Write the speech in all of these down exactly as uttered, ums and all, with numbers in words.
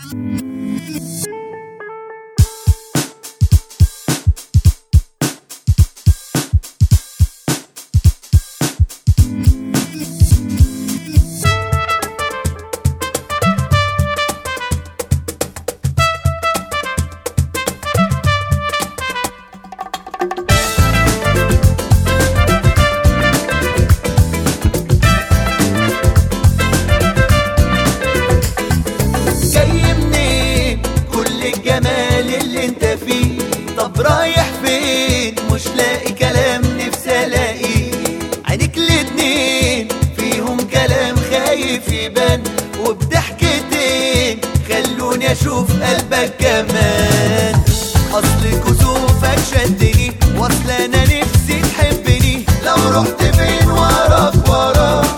طب رايح فين؟ مش لاقي كلام نفسي الاقي. عينيك الاتنين فيهم كلام خايف يبان، وبضحكتين خلوني اشوف قلبك كمان. اصل كسوفك شدني، واصل انا نفسي تحبني. لو رحت فين وراك وراك،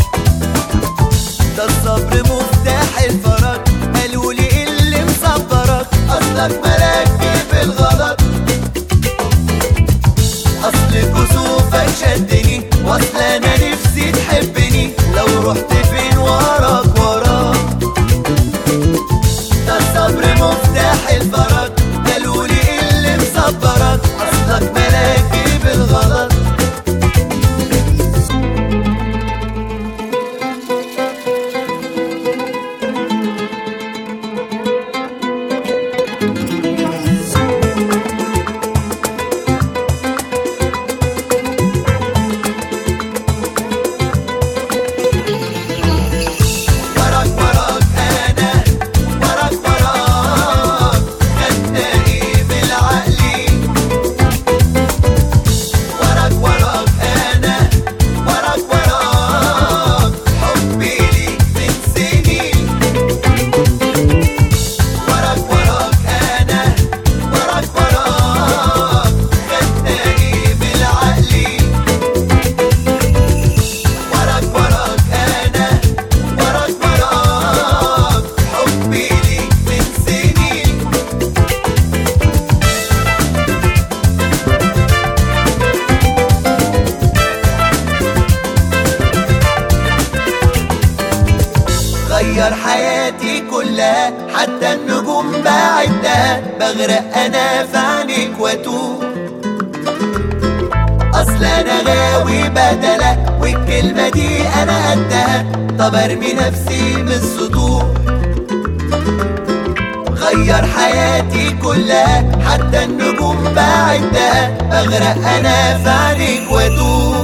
ده الصبر مفتاح الفرج. قالولي ايه اللي مصبرك؟ اصلك ملاك بالغلط. اصل كسوفك شدني، واصل انا نفسي تحبني. لو رحت فين وراك وراك، ده الصبر مفتاح الفرج. قالولي ايه اللي مصبرك؟ اصلك ملاكي بالغلط. غير حياتي كلها، حتى النجوم بعدها. بغرق انا في عينيك واتوه. اصل انا غاوي بدلة، والكلمة دي انا قدها. طب ارمي نفسي من السطوح. غير حياتي كلها، حتى النجوم بعدها. بغرق انا في عينيك واتوه.